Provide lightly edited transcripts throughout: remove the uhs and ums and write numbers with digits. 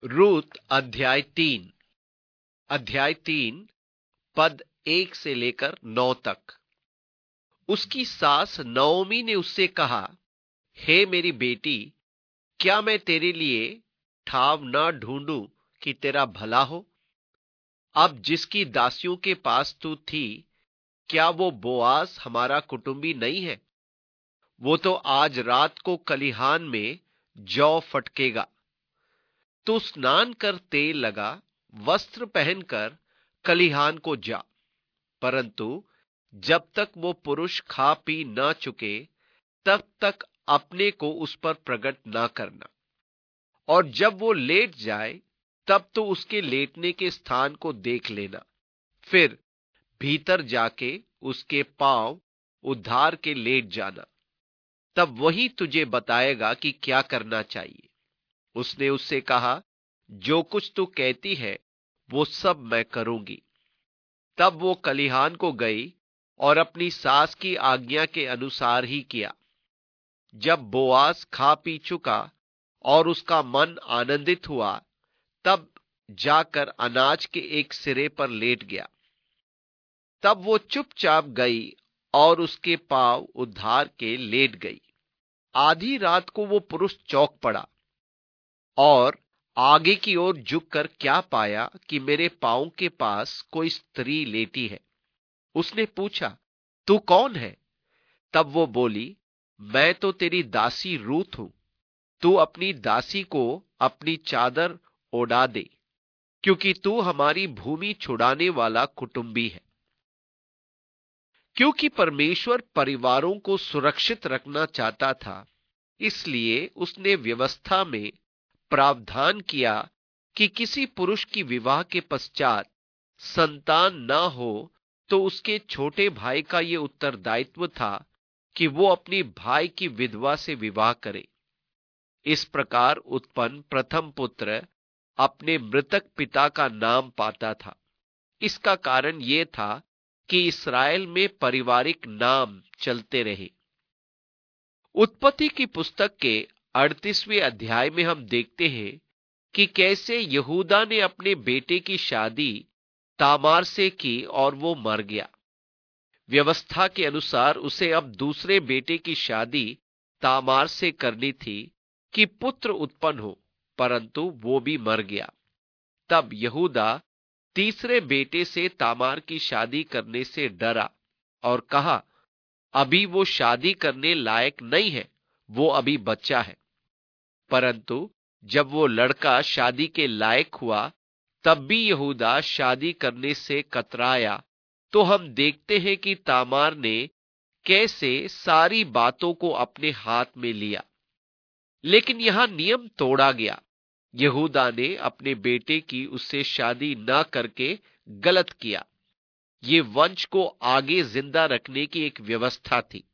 रूत अध्याय 3 पद 1 से लेकर 9 तक। उसकी सास नओमी ने उससे कहा, हे मेरी बेटी, क्या मैं तेरे लिए ठाव न ढूंढूं कि तेरा भला हो? अब जिसकी दासियों के पास तू थी, क्या वो बोआज हमारा कुटुंबी नहीं है? वो तो आज रात को खलिहान में जौ फटकेगा। तो स्नान कर तेल लगा, वस्त्र पहनकर खलिहान को जा, परंतु जब तक वो पुरुष खा पी न चुके तब तक अपने को उस पर प्रकट न करना। और जब वो लेट जाए तब तो उसके लेटने के स्थान को देख लेना। फिर भीतर जाके उसके पांव उद्धार के लेट जाना, तब वही तुझे बताएगा कि क्या करना चाहिए। उसने उससे कहा, जो कुछ तू कहती है वो सब मैं करूंगी। तब वो खलिहान को गई और अपनी सास की आज्ञा के अनुसार ही किया। जब बोआज खा पी चुका और उसका मन आनंदित हुआ, तब जाकर अनाज के एक सिरे पर लेट गया। तब वो चुपचाप गई और उसके पांव उद्धार के लेट गई। आधी रात को वो पुरुष चौंक पड़ा और आगे की ओर झुककर क्या पाया कि मेरे पांव के पास कोई स्त्री लेटी है। उसने पूछा, तू कौन है? तब वो बोली, मैं तो तेरी दासी रूत हूं। तू अपनी दासी को अपनी चादर ओढ़ा दे, क्योंकि तू हमारी भूमि छुड़ाने वाला कुटुंबी है। क्योंकि परमेश्वर परिवारों को सुरक्षित रखना चाहता था, इसलिए उसने व्यवस्था में प्रावधान किया कि किसी पुरुष की विवाह के पश्चात संतान न हो तो उसके छोटे भाई का यह उत्तरदायित्व था कि वो अपनी भाई की विधवा से विवाह करे। इस प्रकार उत्पन्न प्रथम पुत्र अपने मृतक पिता का नाम पाता था। इसका कारण यह था कि इस्राएल में पारिवारिक नाम चलते रहे। उत्पत्ति की पुस्तक के 38वें अध्याय में हम देखते हैं कि कैसे यहूदा ने अपने बेटे की शादी तामार से की और वो मर गया। व्यवस्था के अनुसार उसे अब दूसरे बेटे की शादी तामार से करनी थी कि पुत्र उत्पन्न हो, परंतु वो भी मर गया। तब यहूदा तीसरे बेटे से तामार की शादी करने से डरा और कहा, अभी वो शादी करने लायक नहीं है, वो अभी बच्चा है। परंतु जब वो लड़का शादी के लायक हुआ, तब भी यहूदा शादी करने से कतराया। तो हम देखते हैं कि तामार ने कैसे सारी बातों को अपने हाथ में लिया। लेकिन यहां नियम तोड़ा गया। यहूदा ने अपने बेटे की उससे शादी न करके गलत किया। ये वंश को आगे जिंदा रखने की एक व्यवस्था थी।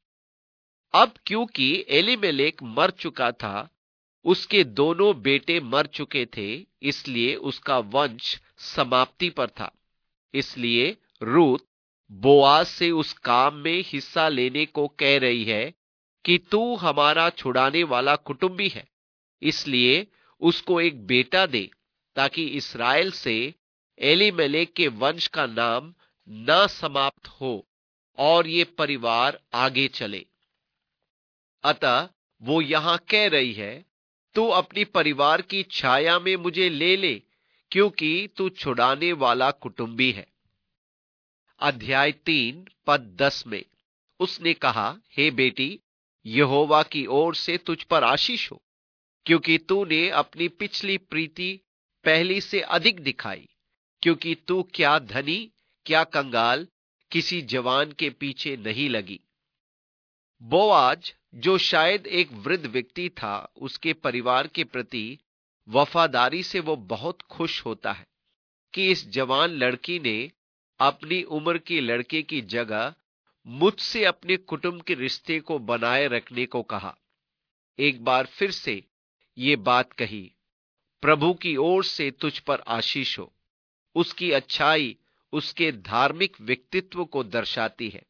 अब क्योंकि एलीमेलेक मर चुका था, उसके दोनों बेटे मर चुके थे, इसलिए उसका वंश समाप्ति पर था। इसलिए रूत बोआज से उस काम में हिस्सा लेने को कह रही है कि तू हमारा छुड़ाने वाला कुटुंबी है, इसलिए उसको एक बेटा दे, ताकि इस्राएल से एलीमेलेक के वंश का नाम न समाप्त हो और ये परिवार आगे चले। अतः वो यहां कह रही है, तू अपनी परिवार की छाया में मुझे ले ले, क्योंकि तू छुड़ाने वाला कुटुंबी है। अध्याय 3 पद 10 में उसने कहा, हे बेटी, यहोवा की ओर से तुझ पर आशीष हो, क्योंकि तूने अपनी पिछली प्रीति पहली से अधिक दिखाई। क्योंकि तू क्या धनी क्या कंगाल किसी जवान के पीछे नहीं लगी। बोआज, जो शायद एक वृद्ध व्यक्ति था, उसके परिवार के प्रति वफादारी से वो बहुत खुश होता है कि इस जवान लड़की ने अपनी उम्र के लड़के की जगह मुझसे अपने कुटुंब के रिश्ते को बनाए रखने को कहा। एक बार फिर से ये बात कही, प्रभु की ओर से तुझ पर आशीष हो। उसकी अच्छाई उसके धार्मिक व्यक्तित्व को दर्शाती है।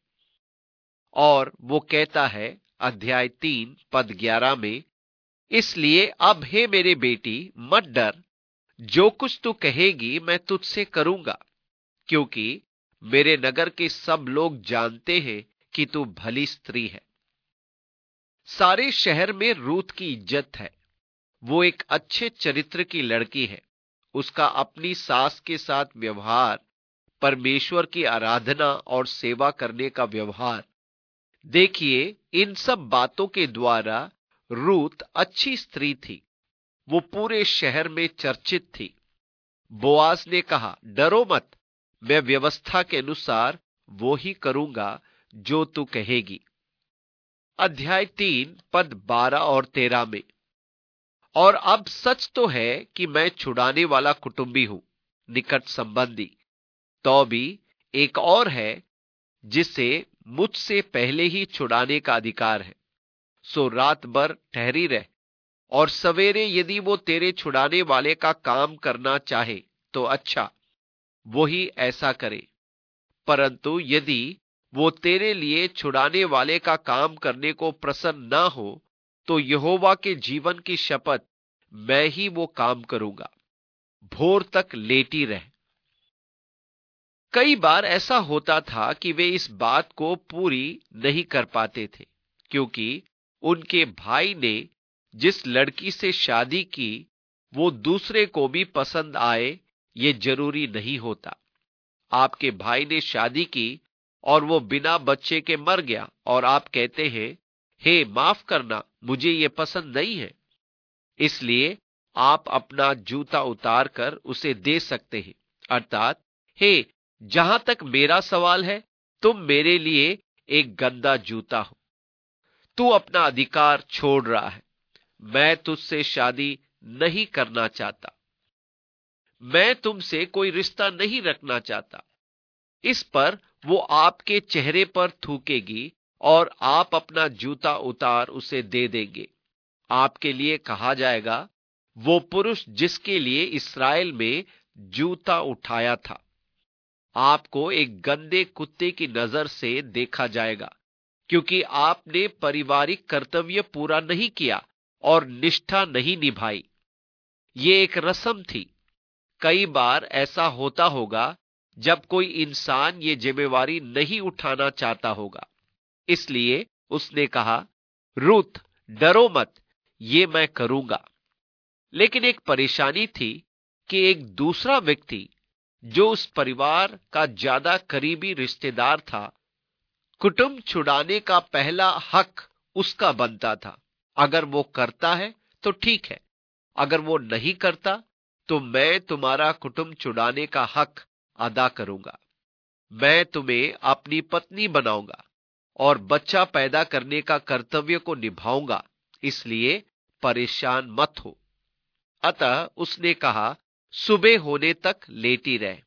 और वो कहता है अध्याय 3 पद 11 में, इसलिए अब हे मेरे बेटी, मत डर, जो कुछ तू कहेगी मैं तुझसे करूंगा, क्योंकि मेरे नगर के सब लोग जानते हैं कि तू भली स्त्री है। सारे शहर में रूत की इज्जत है। वो एक अच्छे चरित्र की लड़की है। उसका अपनी सास के साथ व्यवहार, परमेश्वर की आराधना और सेवा करने का व्यवहार, देखिए, इन सब बातों के द्वारा रूत अच्छी स्त्री थी। वो पूरे शहर में चर्चित थी। बोआज ने कहा, डरो मत, मैं व्यवस्था के अनुसार वो ही करूंगा जो तू कहेगी। अध्याय 3 पद 12 और 13 में, और अब सच तो है कि मैं छुड़ाने वाला कुटुंबी हूं, निकट संबंधी। तो भी एक और है जिसे मुझसे पहले ही छुड़ाने का अधिकार है। सो रात भर ठहरी रह, और सवेरे यदि वो तेरे छुड़ाने वाले का काम करना चाहे तो अच्छा, वो ही ऐसा करे। परंतु यदि वो तेरे लिए छुड़ाने वाले का काम करने को प्रसन्न न हो, तो यहोवा के जीवन की शपथ, मैं ही वो काम करूंगा। भोर तक लेटी रह। कई बार ऐसा होता था कि वे इस बात को पूरी नहीं कर पाते थे, क्योंकि उनके भाई ने जिस लड़की से शादी की वो दूसरे को भी पसंद आए, ये जरूरी नहीं होता। आपके भाई ने शादी की और वो बिना बच्चे के मर गया, और आप कहते हैं, हे माफ करना, मुझे ये पसंद नहीं है। इसलिए आप अपना जूता उतार कर उसे दे सकते हैं, अर्थात, हे, जहां तक मेरा सवाल है, तुम मेरे लिए एक गंदा जूता हो। तू अपना अधिकार छोड़ रहा है। मैं तुझसे शादी नहीं करना चाहता। मैं तुमसे कोई रिश्ता नहीं रखना चाहता। इस पर वो आपके चेहरे पर थूकेगी और आप अपना जूता उतार उसे दे देंगे। आपके लिए कहा जाएगा, वो पुरुष जिसके लिए इस्राएल में जूता उठाया था। आपको एक गंदे कुत्ते की नजर से देखा जाएगा, क्योंकि आपने पारिवारिक कर्तव्य पूरा नहीं किया और निष्ठा नहीं निभाई। ये एक रस्म थी। कई बार ऐसा होता होगा जब कोई इंसान ये जिम्मेवारी नहीं उठाना चाहता होगा। इसलिए उसने कहा, रूथ, डरो मत, ये मैं करूंगा। लेकिन एक परेशानी थी कि एक दूसरा व्यक्ति, जो उस परिवार का ज्यादा करीबी रिश्तेदार था, कुटुंब छुड़ाने का पहला हक उसका बनता था। अगर वो करता है तो ठीक है, अगर वो नहीं करता तो मैं तुम्हारा कुटुंब छुड़ाने का हक अदा करूंगा। मैं तुम्हें अपनी पत्नी बनाऊंगा और बच्चा पैदा करने का कर्तव्य को निभाऊंगा, इसलिए परेशान मत हो। अतः उसने कहा, सुबह होने तक लेटी रह।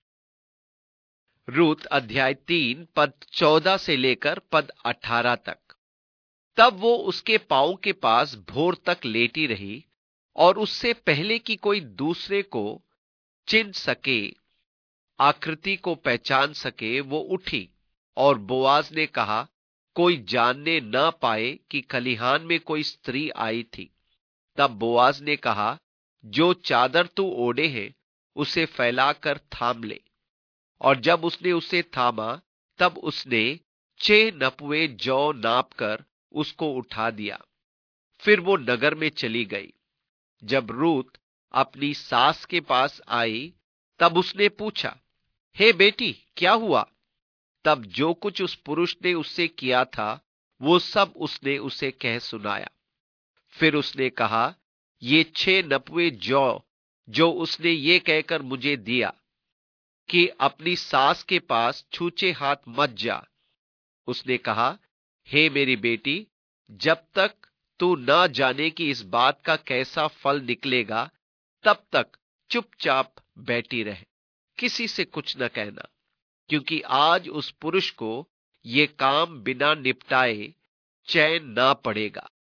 रूत अध्याय 3 पद 14 से लेकर पद 18 तक। तब वो उसके पांव के पास भोर तक लेटी रही, और उससे पहले कि कोई दूसरे को चिन्ह सके, आकृति को पहचान सके, वो उठी। और बोआज ने कहा, कोई जानने न पाए कि खलिहान में कोई स्त्री आई थी। तब बोआज ने कहा, जो चादर तू ओढ़े है उसे फैलाकर थाम ले। और जब उसने उसे थामा, तब उसने 6 नपुए जौ नापकर उसको उठा दिया। फिर वो नगर में चली गई। जब रूत अपनी सास के पास आई, तब उसने पूछा, हे बेटी, क्या हुआ? तब जो कुछ उस पुरुष ने उससे किया था, वो सब उसने उसे कह सुनाया। फिर उसने कहा, ये 6 नपुए जौ जो उसने ये कहकर मुझे दिया कि अपनी सास के पास छूछे हाथ मत जा। उसने कहा, हे मेरी बेटी, जब तक तू न जाने कि इस बात का कैसा फल निकलेगा, तब तक चुपचाप बैठी रहे, किसी से कुछ न कहना, क्योंकि आज उस पुरुष को ये काम बिना निपटाए चैन ना पड़ेगा।